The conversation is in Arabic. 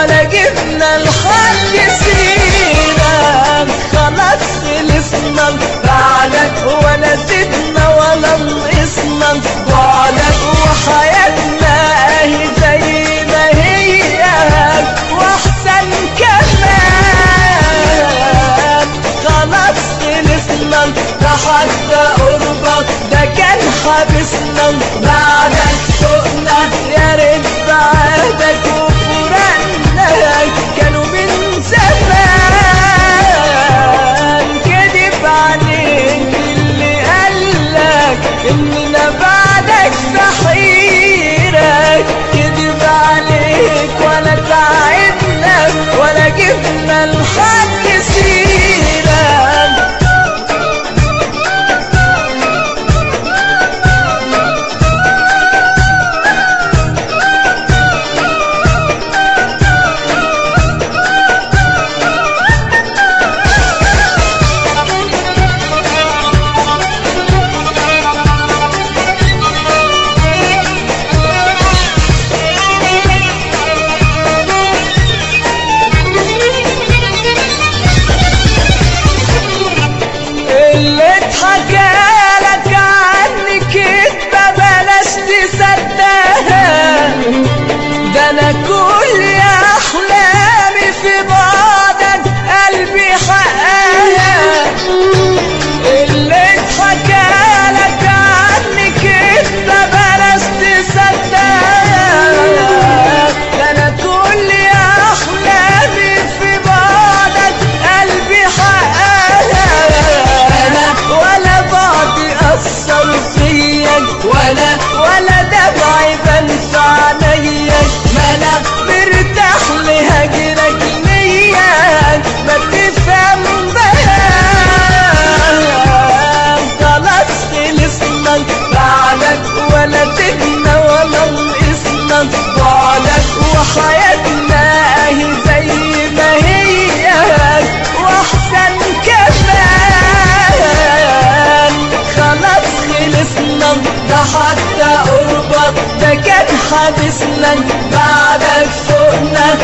ولا جبنا لحد سيرة، خلاص خلصنا بعدك ولا زدنا ولا نقصنا بعدك، وحياتنا اهي زي ما هي واحسن كمان. خلاص خلصنا ده حتى قربك ده كان حابسنا، بعدك فوقنا يا ريت بعدك وفراقنا كانوا من زمان. كدب عليك اللي قالك اننا بعدك سحيرك، كدب عليك ولا تعبنا ولا جبنا لحد سيرة. اللي اتحكالك عني كدبة بلاش تصدقها، ده انا كل احلامي في بعدك قلبي حقها. اللي اتحكالك عني كدبة بلاش تصدقها، ده انا كل احلامي في بعدك قلبي حقها. ولا بعدي أثر فيك ولا دمعي بنسى عينيك، ما أنا مرتاح لهجرك لياك ما تفهم بها. خلاص خلصنا بعدك ولا زدنا ولا نقصنا بعدك، وحياتنا اهي زي ما هي واحسن كمان. خلاص خلصنا ده حتى قربك ده كان حابسنا، بعدك فوقنا